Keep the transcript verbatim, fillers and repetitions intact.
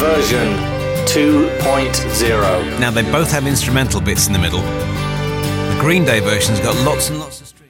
version two point oh. Now, they both have instrumental bits in the middle. The Green Day version's got lots and lots of